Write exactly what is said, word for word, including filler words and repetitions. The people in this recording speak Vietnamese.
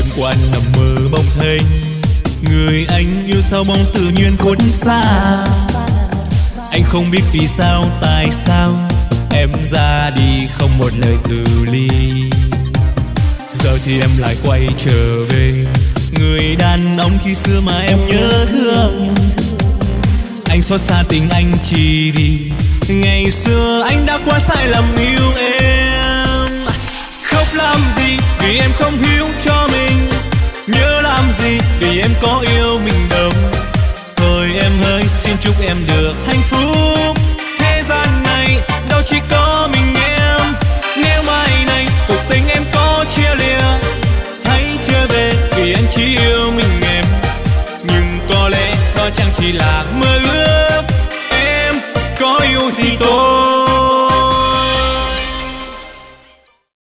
đêm qua anh nằm mơ bỗng thấy người anh yêu sao bóng tự nhiên khuất xa. Anh không biết vì sao, tại sao em ra đi không một lời từ ly. Giờ thì em lại quay trở về, người đàn ông khi xưa mà em nhớ thương. Anh xót xa tình anh chỉ vì ngày xưa anh đã quá sai lầm yêu em. Khóc làm gì vì em không hiểu